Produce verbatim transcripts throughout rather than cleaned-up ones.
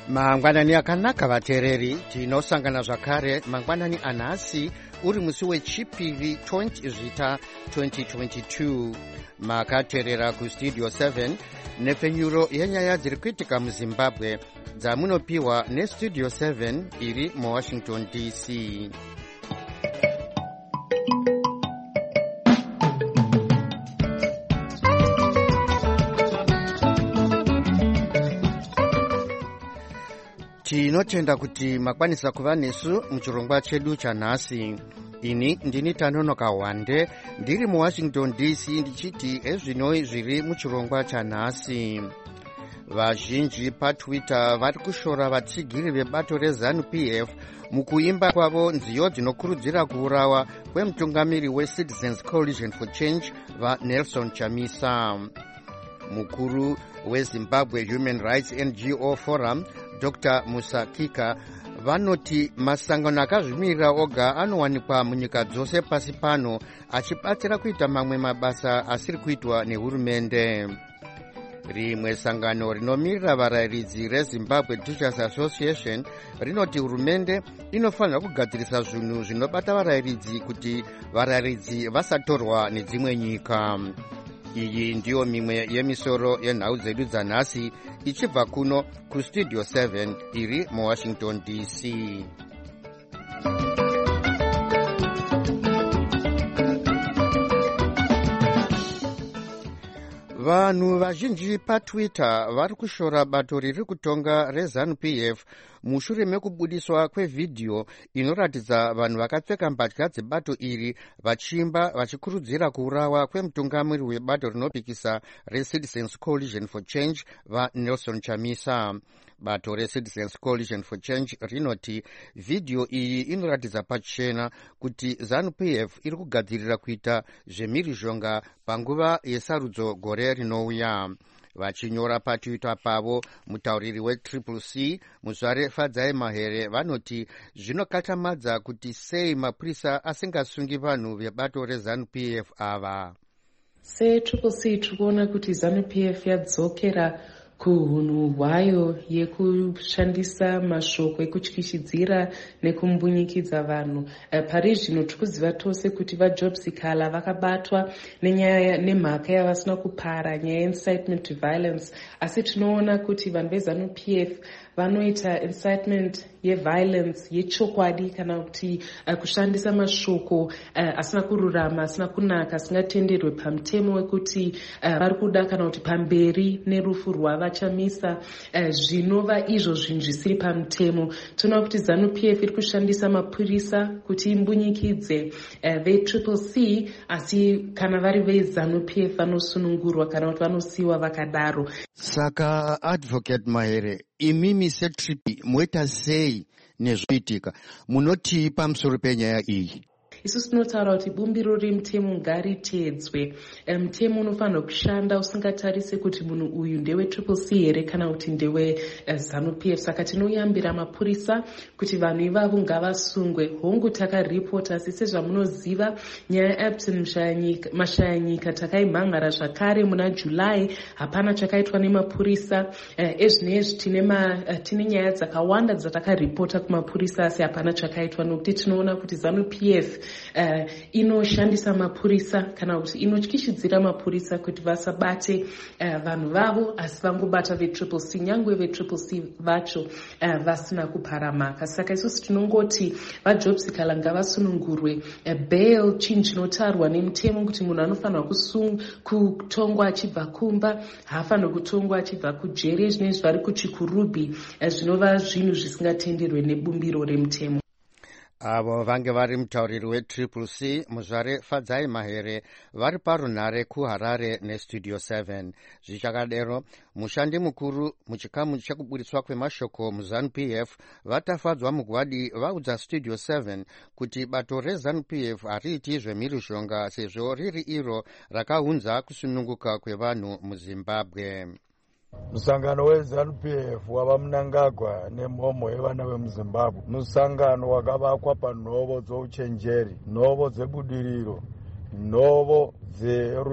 mangwanani akanaka vateereri, tinosangana zvakare mangwanani anhasi uri musi wechipiri twenty zvita twenty twenty-two. Makateerera kustudio seven nepfenyuro yenyaya dziri kuitika muzimbabwe dzamunopiwa nestudio seven iri muwashington D C. Tinotenda kuti makwanisa kuva nesu muchirongwa chedu chanhasi. Ini ndini Tanonoka Wande ndiri muwashington D C ndichiti ezvinoi zviri muchirongwa chanhasi. Vazhinji paTwitter vari kushora vatsigiri vebato reZANU P F mukuimba kwavo nziyo dzinokurudzira kuurawa kwemutungamiri weCitizens Coalition for Change vaNelson Chamisa. Mukuru weZimbabwe Human Rights N G O Forum Doctor Musa Kika vanoti masangano akazvimirira oga anowanikwa munyika dzose pasi pano achibatsira kuita mamwe mabasa asiri kuitwa nehurumende. Rimwe sangano rinomirira varayiridzi reZimbabwe Teachers Association rinoti hurumende inofanira kugadzirisa zvinhu zvinobata varayiridzi kuti varayiridzi vasatorwa nedzimwe nyika. Iyi ndiyo mimwe yemisoro yenhau dzedu dzanhasi ichibva kuno kustudio seven iri muwashington D C. Vanhu vazhinji paTwitter vari kushora bato riri kutonga reZANU P F mushure mekubudiswa kwevhidhiyo inoratidza vanhu vakapfeka mbatya dzebato iri vachiimba vachikurudzira kuurawa kwemutungamiri webato rinopikisa reCitizens Coalition for Change vaNelson Chamisa. Bato reCitizens Coalition for Change rinoti vhidhiyo iyi inoratidza pachena kuti ZANU P F iri kugadzirira kuita zvemhirizhonga panguva yesarudzo gore rinouya. Vachinyora paTwitter pavo, mutauriri wetriple C Muzvare Fadzai Mahere vanoti zvinokatamadza kuti sei mapurisa asingasungi vanhu vebato reZANU P F ava. setriple C tiri kuona kuti ZANU P F yadzokera kuhunhu hwayo yekushandisa mashoko ekutyishidzira nekumbunyikidza vanhu. Uh, pari zvino tiri kuziva tose kuti vaJobsikala vakabatwa nenyaya nemhaka yavasina kupara, nyaya incitement to violence, asi tinoona kuti vanhu veZANU P F vanoita incitement yeviolence yechokwadi kana kuti uh, kushandisa mashoko uh, asina kururama, asina kunaka, asingatenderwe pamutemo wekuti uh, vari kuda kana kuti pamberi nerufu rwava Chamisa uh, zvinova izvo zvinhu zvisiri pamutemo. Tinoona kuti ZANU P F iri kushandisa mapurisa kuti imbunyikidze uh, vetriple C, asi kana vari veZANU P F vanosunungurwa kana kuti vanosiiwa vakadaro. Saka Advocate Mahere, imimi setripi moita sei nezviitika, munoti pamusoro penyaya iyi? Isusu tinotaura kuti bumbiro remutemo ngaritedzwe. Mutemo unofanira kushanda usingatarise kuti munhu uyu ndewe triple C here kana kuti ndewe uh, ZANU P F. Saka tinoyambira mapurisa kuti vanhu ivavo ngavasungwe. Hongu takaripota, asi sezvamunoziva nyaya yeApton Mashayanyika takaimhangara zvakare muna July, hapana chakaitwa nemapurisa. Uh, ezvinezvi tine, uh, tine nyaya dzakawanda dzatakaripota kumapurisa asi hapana chakaitwa, nokuti tinoona kuti ZANU P F Uh, inoshandisa mapurisa kana kuti inotyishidzira mapurisa kuti vasabate uh, vanhu vavo, asi vangobata vetriple C, nyangwe vetriple C vacho uh, vasina kuparamaka. Saka isusu tinongoti vaJobsikala ngavasunungurwe. uh, bail chinhu chinotarwa nemutemo kuti munhu anofanira kutongwa achibva kumba, haafanira kutongwa achibva kujere, zvinezvi vari kuchikurubi, uh, zvinova zvinhu zvisingatenderwe nebumbiro remutemo. Avo vange vari mutauriri wetriple C Muzvare Fadzai Mahere vari parunhare kuHarare nestudio seven. Zvichakadero, mushandi mukuru muchikamu chekubudiswa kwemashoko muZANU P F vatafadzwa mugwadi vaudza studio seven kuti bato reZANU P F hariiti zvemhirizhonga sezvo riri iro rakaunza kusununguka kwevanhu muZimbabwe. Musangano weZANU P F wava Mnangagwa nemhomho yevana vemuZimbabwe, musangano wakavakwa panhovo dzouchenjeri, nhovo dzebudiriro, nhovo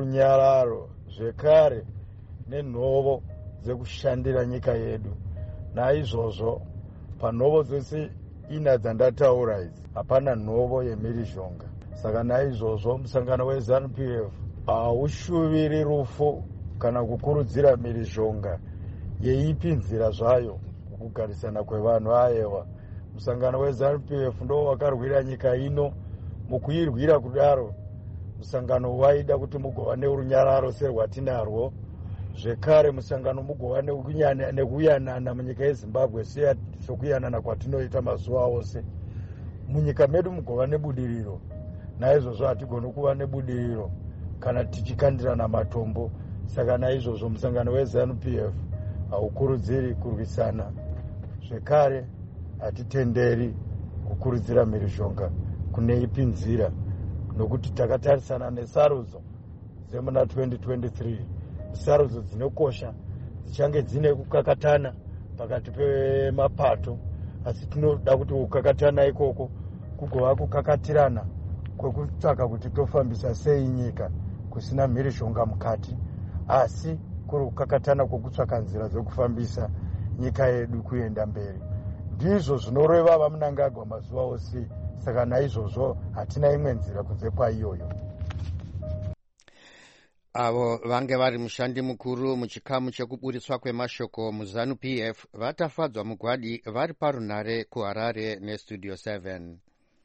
dzerunyararo, zvekare nenhovo dzekushandira nyika yedu. naizvozvo panhovo dzese ina dzandataura idzi hapana nhovo yemhirizhonga. Saka naizvozvo musangano weZANU P F haushuviri rufu kana kukurudzira mhirizhonga yeipi nzira zvayo kugarisana kwevanhu. Ayewa musangano weZANU P F ndo wakarwira nyika ino. Mukuirwira kudaro musangano waida kuti mugova neurunyararo serwatinarwo. Zvekare musangano mugova nekuyanana munyika yeZimbabwe sokuyanana kwatinoita mazuva ose. Munyika medu mugova nebudiriro. Naizvozvo hatigoni kuva nebudiriro kana tichikandirana matombo. Saka naizvozvo musangano weZANU P F haukurudziri kurwisana. Zvekare hatitenderi kukurudzira mhirizhonga kune ipi nzira, nokuti takatarisana nesarudzo dzemuna twenty twenty-three. Sarudzo dzinokosha dzichange dzine kukakatana pakati pemapato, asi tinoda kuti kukakatana ikoko kugova kukakatirana kwekutsvaka kuti tofambisa sei nyika kusina mhirizhonga mukati, asi kuri kukakatana kwekutsvaka nzira dzokufambisa nyika yedu kuenda mberi. Ndizvo zvinoreva vaMnangagwa mazuva ose. Saka naizvozvo hatina imwe nzira kunze kwaiyoyo. Avo vange vari mushandi mukuru muchikamu chekuburiswa kwemashoko muZANU P F vatafadzwa mugwadi vari parunhare kuHarare nestudio seven.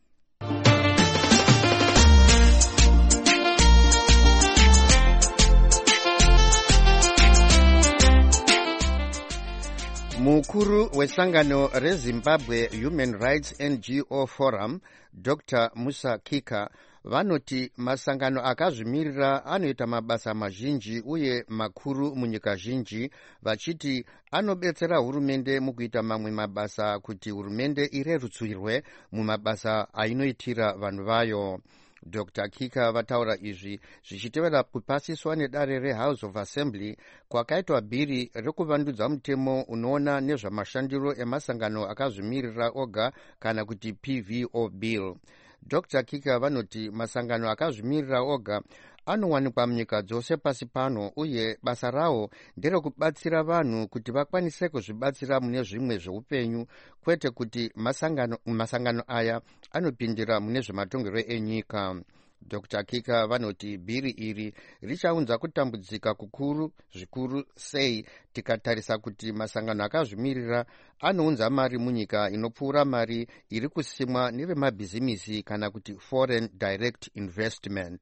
Mukuru wesangano reZimbabwe Human Rights N G O Forum, Doctor Musa Kika, vanoti masangano akazvimirira anoita mabasa mazhinji uye makuru munyika zhinji, vachiti anobetsera hurumende mukuita mamwe mabasa kuti hurumende irerutsirwe mumabasa ainoitira vanhu vayo. Doctor Kika vataura izvi zvichitevera kupasiswa nedare reHouse of Assembly kwakaitwa bhiri rekuvandudza mutemo unoona nezvamashandiro emasangano akazvimirira oga kana kuti P V O bill. Doctor Kika vanoti masangano akazvimirira oga anowanikwa munyika dzose pasi pano uye basa rawo nderekubatsira vanhu kuti vakwanise kuzvibatsira mune zvimwe zveupenyu, kwete kuti masangano, masangano aya anopindira mune zvematongerwo enyika. Doctor Kika vanoti bhiri iri richaunza kutambudzika kukuru zvikuru sei tikatarisa kuti masangano akazvimirira anounza mari munyika inopfuura mari iri kusimwa nevemabhizimisi kana kuti foreign direct investment.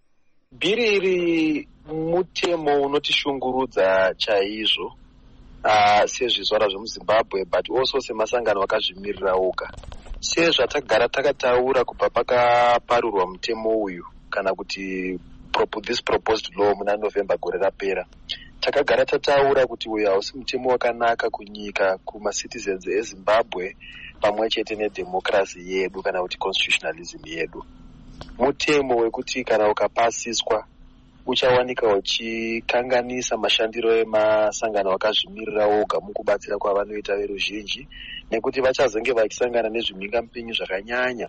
Bhiri iri mutemo unotishungurudza chaizvo uh, sezvizvara zvemuZimbabwe but also semasangano akazvimirira oga. Sezvatagara takataura kubva pakaparurwa mutemo uyu kana kuti this proposed law muna November gore rapera, takagara tataura kuti uyu hausi mutemo wakanaka kunyika, kumacitizens eZimbabwe pamwe chete nedemocracy yedu kana kuti constitutionalism yedu. Mutemo wekuti kana ukapasiswa uchawanika uchikanganisa mashandiro emasangano akazvimirira oga mukubatsira kwavanoita veruzhinji, nekuti vachazenge vachisangana nezvimhingamupinyu zvakanyanya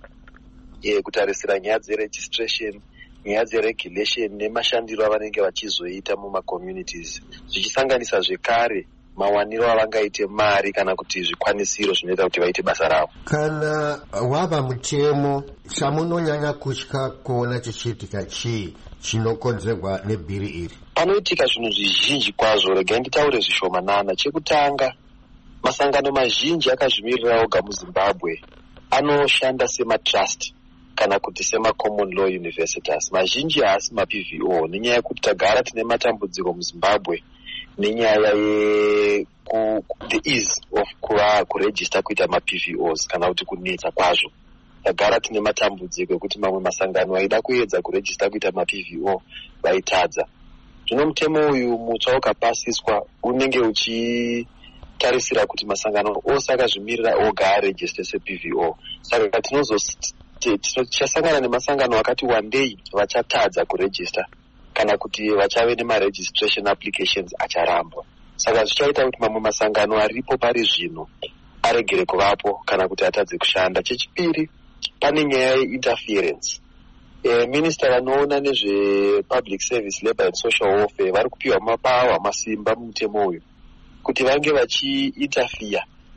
e, kutarisira nyaya dzeregistration, nyaya dzeregulation nemashandiro avanenge vachizoita mumacommunities, zvichisanganisa zvekare mawaniro avangaite mari kana kuti zvikwanisiro zvinoita kuti vaite basa ravo. Kana wava mutemo, chamunonyanya kutya kuona chichiitika chii chinokonzerwa nebhiri iri? Panoitika zvinhu zvizhinji kwazvo, regai nditaure zvishomanana. Chekutanga, masangano mazhinji akazvimirira oga muZimbabwe anoshanda sematrust kana kuti sema-common law universities. Mazhinji haasi ma-P V O, nenyaya yekuti tagara tine matambudziko muZimbabwe nenyaya ye ku, the ease of kuva kuregister kuita ma-P V Os kana kuti kunetsa kwazvo. Tagara tine matambudziko ekuti mamwe masangano aida kuedza kuregister kuita ma-P V O vaitadza. Zvino mutemo uyu mutsva ukapasiswa unenge uchitarisira kuti masangano ose akazvimirira oga aregister se-P V O. Saka tichasangana nemasangano akati wandei vachatadza kuregister kana kuti vachave nema-registration applications acharambwa. Saka zvichaita kuti mamwe masangano aripo pari zvino aregere kuvapo kana kuti atadze kushanda. Chechipiri, pane nyaya yeinterference. E, minister vanoona nezvepublic service, labor and social welfare vari kupiwa mapawa masimba mumutemo uyu kuti vange vachiinterfere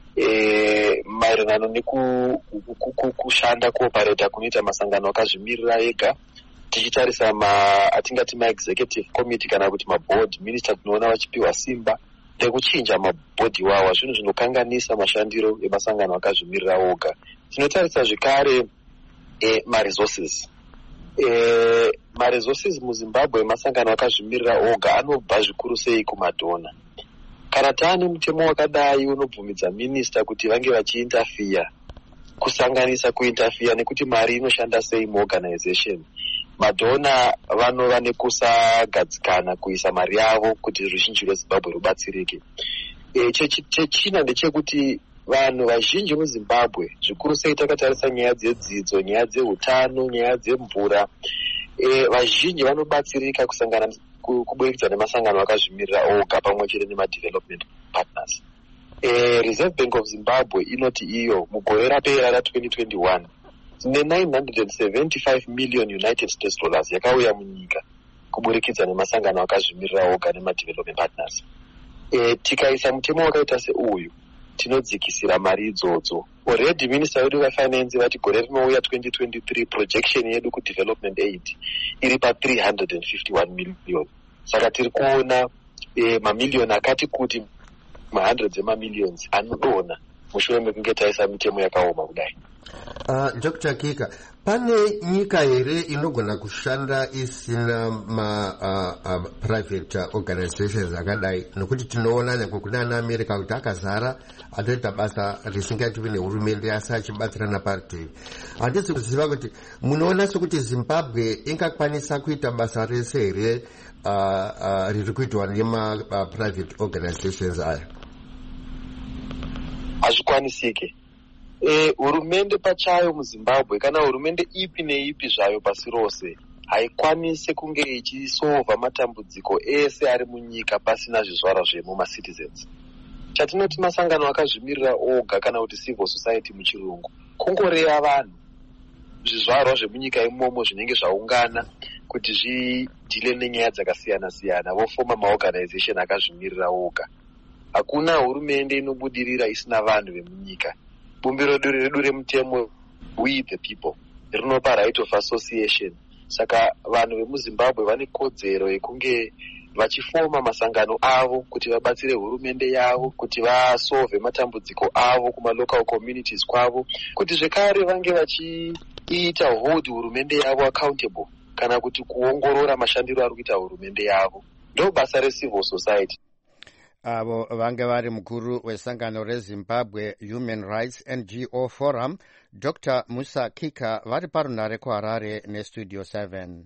e, maererano nekushanda kuopareta kunoita masangano akazvimirira ega, tichitarisa ma atingati maexecutive committee kana kuti maboard minister, tinoona vachipiwa simba rekuchinja mabhodhi wawa, zvinhu zvinokanganisa mashandiro emasangano akazvimirira oga. Tinotarisa zvekare e, maresources e, maresources muZimbabwe emasangano akazvimirira oga anobva zvikuru sei kumadhona. Kana taane mutemo wakadai unobvumidza minista kuti vange vachiinterfere, kusanganisa kuinterfere nekuti mari inoshanda sei muorganization, madhona vanova nekusagadzikana kuisa mari yavo kuti ruzhinji rweZimbabwe rubatsirike. E, chechina ndechekuti vanhu vazhinji muZimbabwe, zvikuru sei takatarisa nyaya dzedzidzo, nyaya dzeutano, nyaya dzemvura, e, vazhinji vanobatsirika kusangana kuburikidza nemasangano akazvimirira oga pamwe chete nema-development partners. E, Reserve Bank of Zimbabwe inoti iyo mugore rapera ra-twenty twenty-one tine nine hundred seventy-five million United States dollars yakauya munyika kuburikidza nemasangano akazvimirira oga nema-development partners. E, tikaisa mutemo wakaita seuyu tinodzikisira mari idzodzo. Already minister wedu wefinance vati gore rinouya twenty twenty-three projection yedu kudevelopment aid iri pa three hundred fifty-one million. Saka tiri kuona e, mamiliyoni akati kuti mahundreds emamillions anodona mushure mekunge taisa mitemo yakaoma kudai. Uh, Doctor Kika, pane nyika here inogona kushanda isina ma uh, uh, private uh, organizations akadai, nokuti tinoona nekuna America kuti akazara atoita basa risingaitwi nehurumende asi achibatsirana parutivi. Handisi kuziva kuti munoona sekuti Zimbabwe ingakwanisa kuita basa rese here uh, uh, riri kuitwa nema uh, private organizations aya? Hazvikwanisike. E, hurumende pachayo muZimbabwe, kana hurumende ipi neipi zvayo pasi rose, haikwanisi kunge ichisolva matambudziko ese ari munyika pasina zvizvarwa zvemuma-citizens. Chatinoti masangano akazvimirira oga kana kuti civil society muchirungu, kungoreva vanhu zvizvarwa zvemunyika imomo zvinenge zvaungana kuti zvidhile nenyaya dzakasiyana-siyana, vofoma maorganization akazvimirira oga. Hakuna hurumende inobudirira isina vanhu vemunyika. Bumbiro redu remutemo we the people rinopa right of association. Saka vanhu vemuZimbabwe vane kodzero yekunge vachifoma masangano avo kuti vabatsire hurumende yavo, kuti vasolve matambudziko avo kuma local communities kwavo, kuti zvekare vange vachiita hold hurumende yavo accountable kana kuti kuongorora mashandiro ari kuita hurumende yavo. Ndo basa recivil society. Avo vange vari mukuru wesangano reZimbabwe Human Rights N G O Forum, Doctor Musa Kika, vari parunare kuHarare neStudio seven.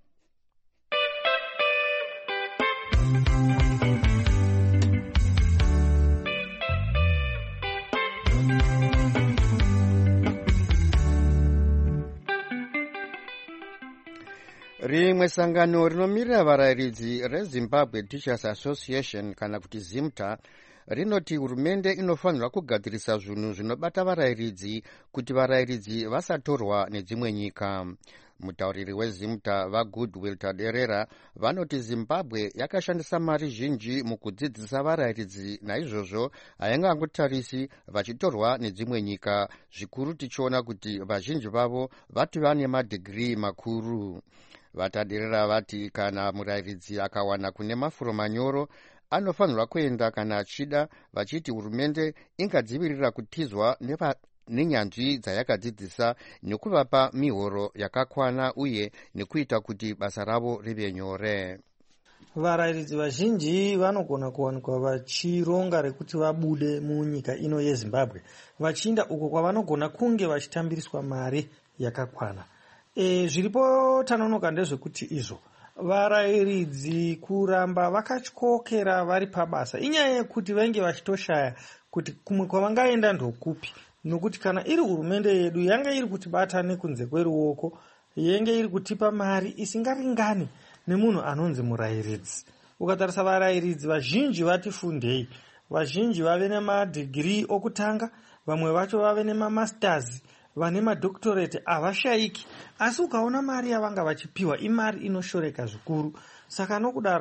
Rimwe sangano rinomirira varayiridzi reZimbabwe Teachers Association kana kuti ZIMTA rinoti hurumende inofanirwa kugadzirisa zvinhu zvinobata varayiridzi kuti varayiridzi vasatorwa nedzimwe nyika. Mutauriri weZIMTA vaGoodwill Taderera vanoti Zimbabwe yakashandisa mari zhinji mukudzidzisa varayiridzi, naizvozvo haingangotarisi vachitorwa nedzimwe nyika, zvikuru tichiona kuti vazhinji vavo vati vane madhigiri makuru. Vataderera vati kana murayiridzi akawana kune mafuro manyoro anofanirwa kuenda kana achida, vachiti hurumende ingadzivirira kutizwa nenyanzvi dzayakadzidzisa nekuvapa mihoro yakakwana uye nekuita kuti basa ravo rive nyore. Varayiridzi vazhinji vanogona kuwanikwa vachironga rekuti vabude munyika ino yeZimbabwe vachiinda uko kwavanogona kunge vachitambiriswa mari yakakwana. E, zviripo tanonoka ndezvekuti izvo varayiridzi kuramba vakatyokera vari pabasa inyaya yekuti vange vachitoshaya kuti kumwe kwavangaenda ndokupi, nokuti kana iri hurumende yedu yanga iri kutibata nekunze kweruoko, yenge iri kutipa mari isingaringani nemunhu anonzi murayiridzi. Ukatarisa varayiridzi vazhinji vati fundei, vazhinji vave nemadhigiri okutanga, vamwe vacho vave nemamasters, vane madhokutorate havashayiki, asi ukaona mari yavanga vachipiwa imari inoshoreka zvikuru. Saka nokudaro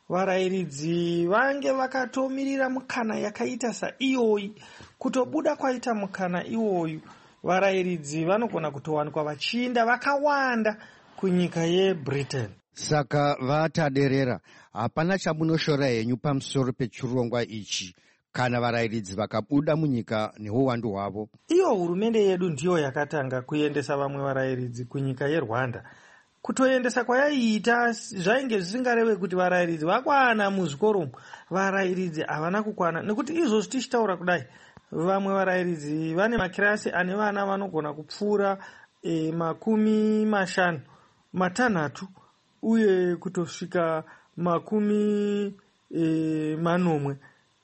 varayiridzi vange vakatomirira mukana yakaita saiyoyi. Kutobuda kwaita mukana iwoyu, varayiridzi vanogona kutowanikwa vachiinda vakawanda kunyika yeBritain. Saka vataderera, hapana chamunoshora henyu pamusoro pechirongwa ichi kana varayiridzi vakabuda munyika neuwandu hwavo? Iyo hurumende yedu ndiyo yakatanga kuendesa vamwe varayiridzi kunyika yeRwanda. Kutoendesa kwayaiita zvainge zvisingareve kuti varayiridzi vakwana muzvikoro. Varayiridzi havana kukwana, nekuti izvozvi tichitaura kudai, vamwe varayiridzi vane makirasi ane vana vanogona kupfuura e, makumi mashanu matanhatu uye kutosvika makumi e, manomwe.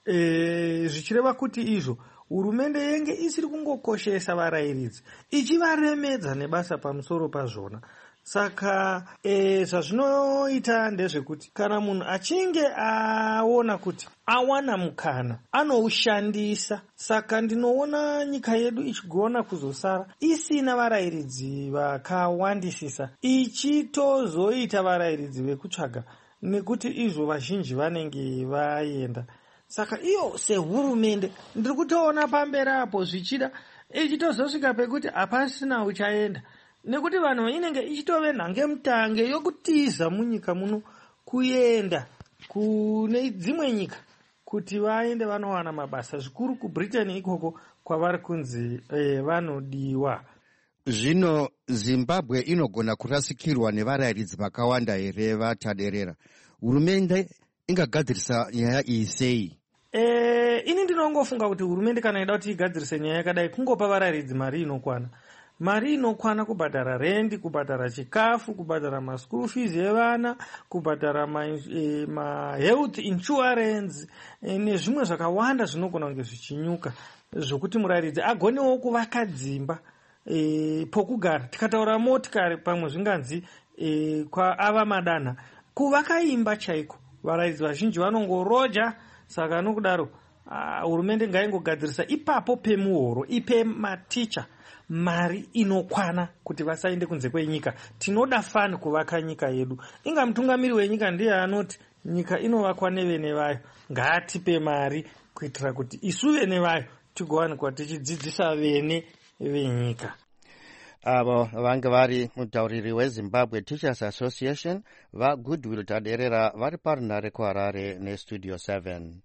E, zvichireva kuti izvo hurumende yenge isiri kungokoshesa varayiridzi, ichivaremedza nebasa pamusoro pazvona. Saka e, zvazvinoita ndezvekuti kana munhu achinge aona kuti awana mukana anoushandisa. Saka ndinoona nyika yedu ichigona kuzosara isina varayiridzi vakawandisisa, ichitozoita varayiridzi vekutsvaga, nekuti izvo vazhinji vanenge vaenda. Saka iyo sehurumende ndiri kutoona pamberi apo zvichida ichitozosvika pekuti hapasina uchaenda, nekuti vanhu inenge ichitove nhangemutange yokutiza munyika muno kuenda kune dzimwe nyika kuti vaende vanowana mabasa, zvikuru kuBritain ikoko kwavari kunzi e, vanodiwa. Zvino Zimbabwe inogona kurasikirwa nevarayiridzi vakawanda here vataderera? Hurumende ingagadzirisa nyaya iyi sei? E, ini ndinongofunga kuti hurumende kana ida kuti igadzirise nyaya yakadai, kungopa varayiridzi mari inokwana. Mari inokwana kubhadhara rendi, kubhadhara chikafu, kubhadhara maschool fees evana, kubhadhara ma, e, ma health insurance e, nezvimwe zvakawanda zvinogona kunge zvichinyuka zvokuti murayiridzi agonewo kuvaka dzimba e, pokugara. Tikataura motikari pamwe zvinganzi e, kwaava madanha, kuvaka imba chaiko varayiridzi vazhinji vanongoroja. Saka nokudaro hurumende ngaingogadzirisa ipapo pemuhoro, ipe maticha mari inokwana kuti vasaende kunze kwenyika. Tinoda fani kuvaka nyika yedu. Inga mutungamiri wenyika ndiye anoti nyika inovakwa nevene vayo, ngaatipe mari kuitira kuti isu vene vayo tigowanikwa tichidzidzisa vene venyika. Avo vange vari mutauriri weZimbabwe Teachers Association vaGoodwill Taderera vari parunare kuHarare neStudio seven.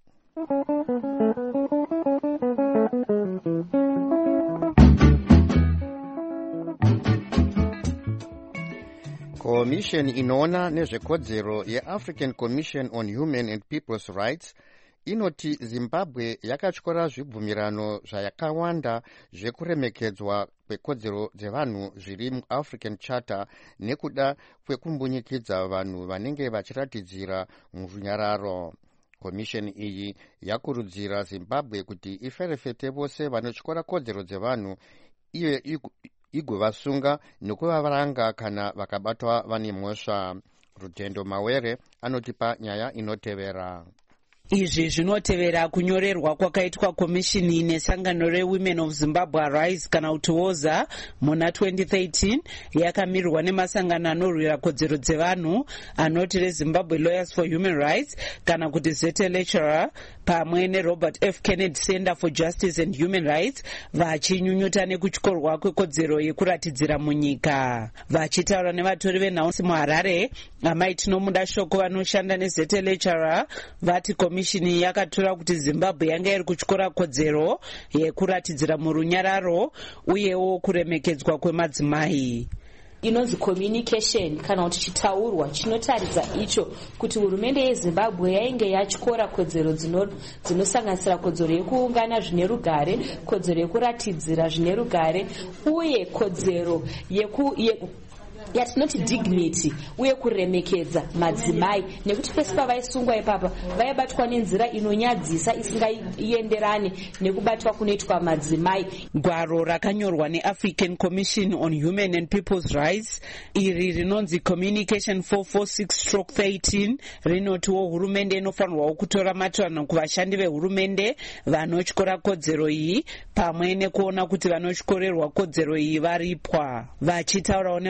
Commission inoona nezvekodzero yeAfrican Commission on Human and People's Rights inoti Zimbabwe yakatyora zvibvumirano zvakawanda zvekuremekedzwa kwekodzero dzevanhu zviri muAfrican Charter nekuda kwekumbunyikidzwa vanhu vanenge vachiratidzira murunyararo. Komisheni iyi yakurudzira Zimbabwe kuti iferefete vose vanotyora kodzero dzevanhu iye igovasunga nekuvavaranga kana vakabatwa vane mhosva. Rutendo Mawere anotipa nyaya inotevera. Izvi zvinotevera kunyorerwa kwakaitwa komishini nesangano reWomen of Zimbabwe Arise kana kuti woza muna twenty thirteen yakamirirwa nemasangano anorwira kodzero dzevanhu anoti reZimbabwe Lawyers for Human Rights kana kuti Zete Lecturer pamwe neRobert F. Kennedy Center for Justice and Human Rights vachinyunyuta nekutyorwa kwekodzero yekuratidzira munyika. Vachitaura nevatori venhausi muHarare, amai Tinomuda Shoko vanoshanda neZete Lecturer vati komishini yakatora kuti Zimbabwe yanga iri kutyora kodzero yekuratidzira murunyararo uyewo kuremekedzwa kwemadzimai. Inonzi communication kana kuti chitaurwa chinotaridza icho kuti hurumende yeZimbabwe yainge yatyora kodzero dzinosanganisira kodzero yekuungana zvine rugare, kodzero yekuratidzira zvine rugare uye kodzero yeku ye, yatinoti dignity uye kuremekedza madzimai, nekuti pese pavaisungwa ipapa vaibatwa nenzira inonyadzisa isingaenderane nekubatwa kunoitwa madzimai. Gwaro rakanyorwa neAfrican Commission on Human and People's Rights iri rinonzi Communication four forty-six stroke thirteen rinotiwo hurumende inofanirwawo kutora matanho kuvashandi vehurumende vanotyora kodzero iyi pamwe nekuona kuti vanotyorerwa kodzero iyi varipwa. Vachitaurawo nevatori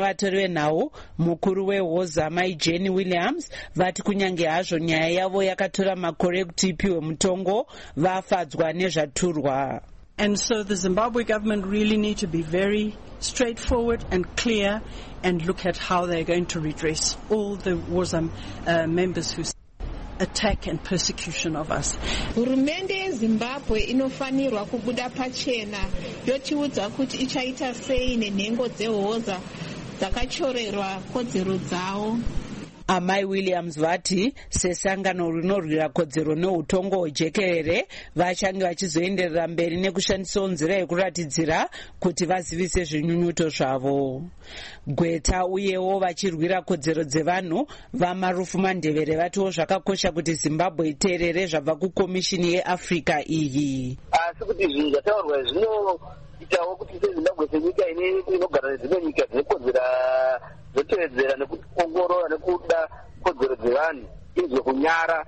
tenhau mukuru wehoza mai Jane Williams vati kunyange hazvo nyaya yavo yakatora makore kuti ipiwe mutongo vafadzwa nezvaturwa. And so the Zimbabwe government really need to be very straightforward and clear and look at how they're going to redress all the Woza uh, members who attack and persecution of us. Hurumende yeZimbabwe inofanirwa kubuda pachena yotiudza kuti ichaita sei nenhengo dzehoza dzakachorerwa kodzero dzavo. Amai Williams vati sesangano rinorwira kodzero neutongo hwejekerere vachange vachizoenderera mberi nekushandisawo nzira yekuratidzira kuti vazivise zvinyunyuto zvavo. Gweta uyewo vachirwira kodzero dzevanhu vaMarufu Mandevere vatiwo zvakakosha kuti Zimbabwe iteerere zvabva kukomishini yeAfrica iyi. Asi kuti zvinhu zvataurwa zvino itawo kuti seZimbabwe senyika inogara nedzimwe nyika dzinokodzera dzotevedzera nekuongorora nekuda kodzero dzevanhu izvo kunyara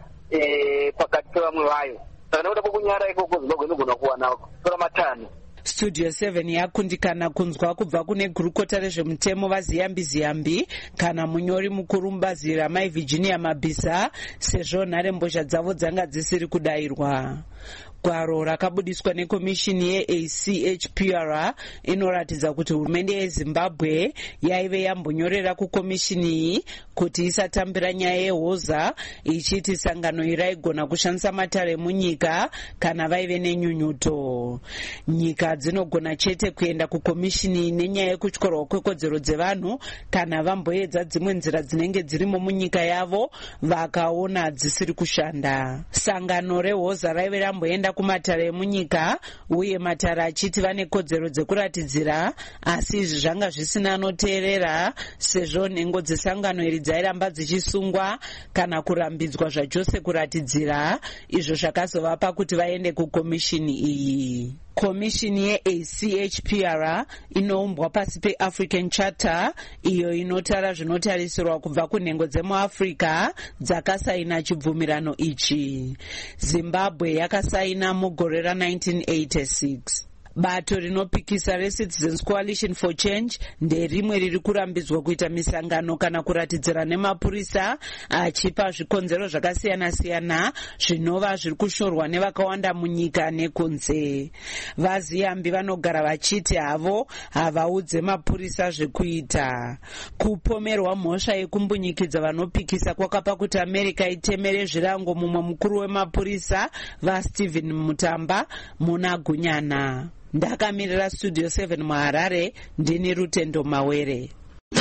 pakati pevamwe vayo. Saka nekuda kwokunyara ikoko Zimbabwe inogona kuwana tora matano. Studio seven yakundikana kunzwa kubva kune gurukota rezvemutemo vaZiyambi Ziyambi kana munyori mukuru mubazi ramai Virginia Mabisa sezvo nharembozha dzavo dzanga dzisiri kudayirwa. Gwaro rakabudiswa nekomishini yeA C H P R inoratidza kuti hurumende yeZimbabwe yaive yambonyorera kukomishini iyi kuti isatambira nyaya yehoza ichiti sangano iri raigona kushandisa matare munyika kana vaive nenyunyuto. Nyika dzinogona chete kuenda kukomishini nenyaya yekutyorwa kwekodzero dzevanhu kana vamboedza dzimwe nzira dzinenge dzirimo munyika yavo vakaona dzisiri kushanda. Sangano rehoza raive ramboenda kumatare emunyika uye matare achiti vane kodzero dzekuratidzira, asi izvi zvanga zvisina anoteerera sezvo nhengo dzesangano iri dzairamba dzichisungwa kana kurambidzwa zvachose kuratidzira, izvo zvakazovapa kuti vaende kukomishini iyi. Komishini yeA C H P R inoumbwa pasi peAfrican Charter iyo inotara zvinotarisirwa kubva kunhengo dzemuAfrica dzakasaina chibvumirano ichi. Zimbabwe yakasaina mugore ra19 eighty-six. Bato rinopikisa reCitizens Coalition for Change nderimwe riri kurambidzwa kuita misangano kana kuratidzira nemapurisa achipa zvikonzero zvakasiyana-siyana zvinova zviri kushorwa nevakawanda munyika nekunze. VaZiyambi vanogara vachiti havo havaudze mapurisa zvekuita. Kupomerwa mhosva yekumbunyikidza vanopikisa kwakapa kuti America itemere zvirango mumwe mukuru wemapurisa vaStephen Mutamba muna Gunyana. Ndakamirira Studio seven muHarare, ndini Rutendo Mawere.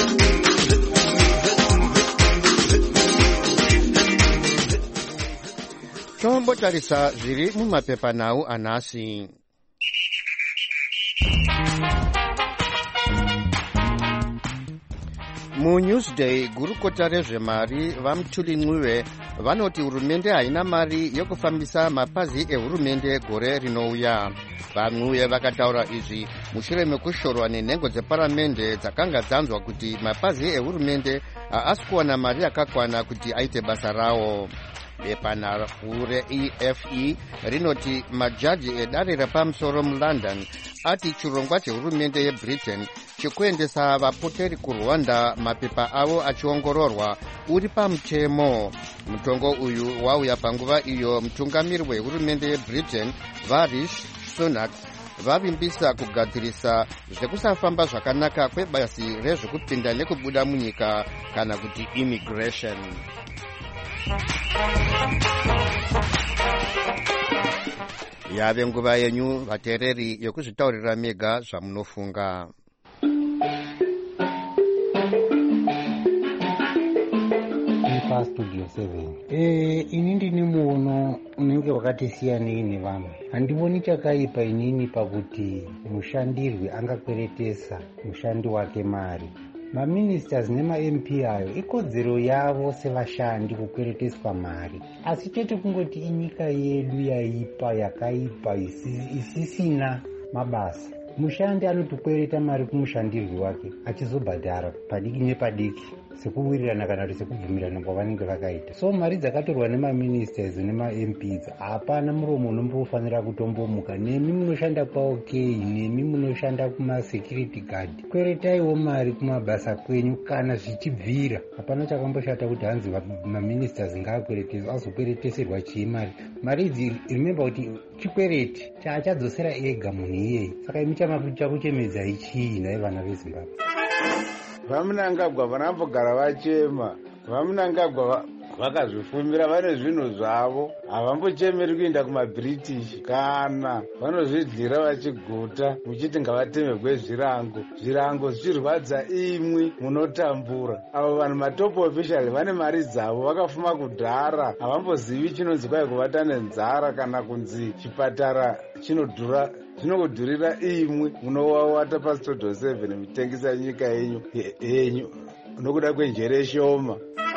Tombotarisa zviri mumapepanhau anhasi. MuNewsday gurukota rezvemari vaMthuli Ncube vanoti hurumende haina mari yokufambisa mapazi ehurumende gore rinouya. VaNcube vakataura izvi mushure mekushorwa nenhengo dzeparamende dzakanga dzanzwa kuti mapazi ehurumende haasi kuwana mari yakakwana kuti aite basa rawo. Bepanhau reE F E rinoti majaji edare repamusoro muLondon ati chirongwa chehurumende yeBritain chekuendesa vapoteri kuRwanda mapepa avo achiongororwa uri pamutemo. Mutongo uyu wauya panguva iyo mutungamiri wehurumende yeBritain Varish Sunak vavimbisa kugadzirisa zvekusafamba zvakanaka kwebasi rezvekupinda nekubuda munyika kana kuti immigration. Yave nguva yenyu vateereri yokuzvitaurira mega zvamunofunga. Studio seven. Eh, ini ndini muono unenge wakatisiyanei nevamwe. Handiboni chakaipa inini pakuti mushandirwi angakweretesa mushandi wake mari. Maministers nema-M P ayo ikodzero yavo sevashandi kukwereteswa mari, asi chete kungoti inyika yedu yaipa yakaipa isisina mabasa. Mushandi anotukwereta mari kumushandirwi wake achizobhadhara padiki nepadiki. sekuwirirana kana kuti sekubvumirana kwavanenge vakaita. So mari dzakatorwa nemaministers nema-M Ps hapana muromo unombofanira kutombomuka. Nemi munoshanda kwaok, nemi munoshanda kumasecurity guard, kweretaiwo mari kumabasa kwenyu kana zvichibvira. Hapana chakamboshata kuti hanzi maministers ngaakweretese azokwereteserwa chii mari. Mari idzi remember kuti chikwereti chaachadzosera ega munhu iyeye. Saka imi chakuchemedza ichii nai vana veZimbabwe? Vamunangagwa vanambogara vachema, vamunangagwa vakazvifumira vane zvinhu zvavo, havambochemeri kuenda kumabritish kana vanozvidyira vachiguta muchiti ngavatemegwe zvirango, zvirango zvichirwadza imwi munotambura. Avo vanhu matop official vane mari dzavo, vakafuma kudhara, havambozivi chinonzi kwai kuvata nenzara kana kunzi chipatara chinodhura zvinokudhurira imwi munowawata pasitodo seven mutengesa nyika yenyu yenyu nokuda kwenjere shoma.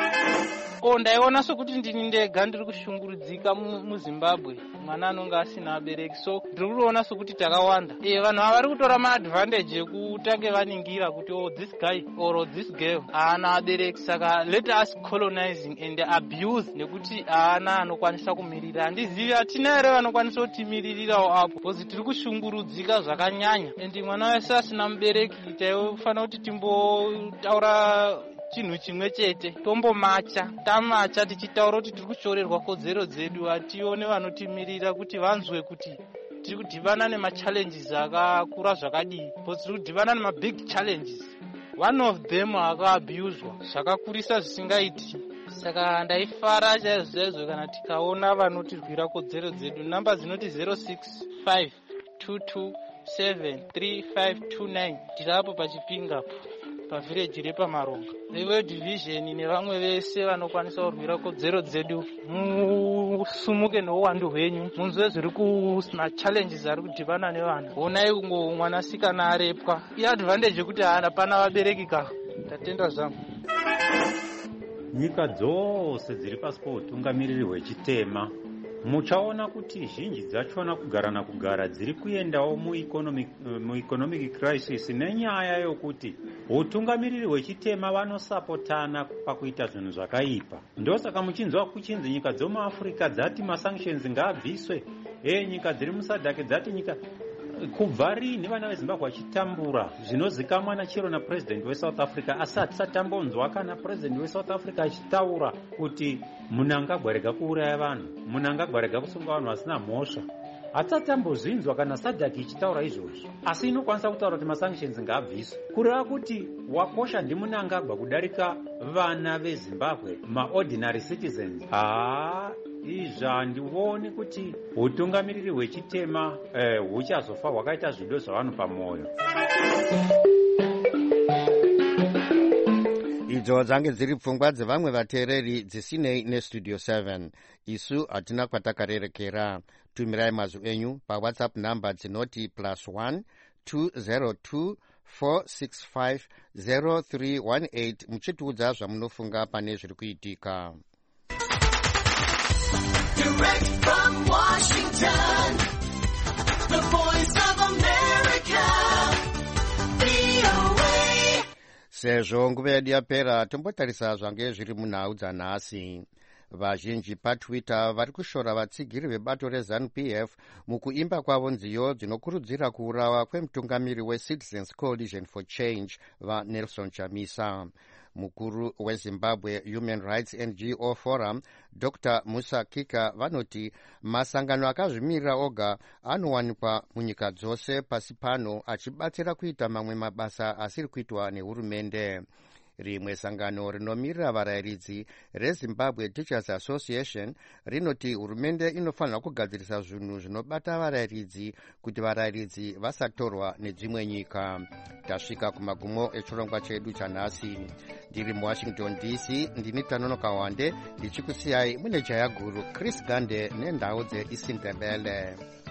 O, ndaiona sokuti ndini ndega ndiri kushungurudzika muZimbabwe, mwana anonga asina abereki. So ndiri kuona sokuti takawanda e vanhu ava vari kutora maadvantage ekutange vaningira kuti oh this guy or this girl haana abereki, saka let us colonizing and abuse, nekuti haana anokwanisa kumirira. Handizivi hatina here vanokwanisa kutimiririrawo apo, because tiri kushungurudzika zvakanyanya. And mwana wese asina mubereki taifanira kuti timbotaura chinhu chimwe chete, tombomacha tamacha tichitaura kuti tiri kushorerwa kodzero dzedu. Hatione vanotimirira kuti vanzwe kuti tiri kudhivana nemachallenges akakura zvakadii, because tiri kudhivana nemabig challenges. One of them akaabhuzwa zvakakurisa zvisingaiti. Saka ndaifara chaizvo chaizvo kana tikaona vanotirwira kodzero dzedu. Namba dzinoti zero six five two two seven three five two nine tirapo pachipingapo pavhireji repamaronga. The World Division nevamwe vese vanokwanisa kurwira kodzero dzedu, musumuke nouwandu hwenyu, munzwe zviri kusina challenges ari kudhivana nevana. Onai kungo mwanasikana arepwa, iadvantage yekuti haana pana vabereki ka. Ndatenda zvangu. Nyika dzose dziri pasi poutungamiriri hwechitema muchaona kuti zhinji dzachona kugara nakugara dziri kuendawo mueconomic, mueconomic crisis nenyaya yokuti utungamiriri hwechitema vanosapotana pakuita zvinhu zvakaipa. Ndosaka muchinzwa kuchinzi nyika dzomuAfrica dzati masanctions ngaabviswe, e nyika dziri musadhake dzati nyika kubva rini vana veZimbabwe vachitambura zvinozikamwa nachiro napresident weSouth Africa, asi hatisatambonzwa kana president weSouth Africa achitaura kuti munhu angagwarega kuuraya vanhu, munhu angagwarega kusunga vanhu vasina mhosva. Hatisatambozvinzwa kana sadhaki ichitaura izvozvo, asi inokwanisa kutaura kuti masanctions ngaabviswe. Kureva kuti wakosha ndimunangagwa kudarika vana veZimbabwe, maordinary citizens. Haa, izvi handioni kuti utungamiriri hwechitema eh, huchazofa hwakaita zvido zvavanhu pamoyo. Idzo dzange dziri pfungwa dzevamwe vateereri dzisinei nestudio seven. Isu hatina kwatakarerekera. Tumirai mazwi enyu pawhatsapp namba dzinoti plus one two zero two four six five zero three one eight muchitiudza zvamunofunga pane zviri kuitika. Direct from Washington, the voice of America, V O A. Sezvo nguva yedu yapera, tombotarisa zvange zviri munhau dzanhasi. Vazhinji paTwitter vari kushora vatsigiri vebato reZANU-P F mukuimba kwavo nziyo dzinokurudzira kuurawa kwemutungamiri weCitizens Coalition for Change vaNelson Chamisa. Mukuru weZimbabwe Human Rights N G O Forum Doctor Musa Kika vanoti masangano akazvimirira oga anowanikwa munyika dzose pasi pano achibatsira kuita mamwe mabasa asiri kuitwa nehurumende. Rimwe sangano rinomirira varayiridzi reZimbabwe Teachers Association rinoti hurumende inofanira kugadzirisa zvinhu zvinobata varayiridzi kuti varayiridzi vasatorwa nedzimwe nyika. Tasvika kumagumo echirongwa chedu chanhasi. Ndiri muWashington D C, ndini Tanonoka Wande ndichikusiyai mune jaya guru Chris Gande nendau dzeIsindebele.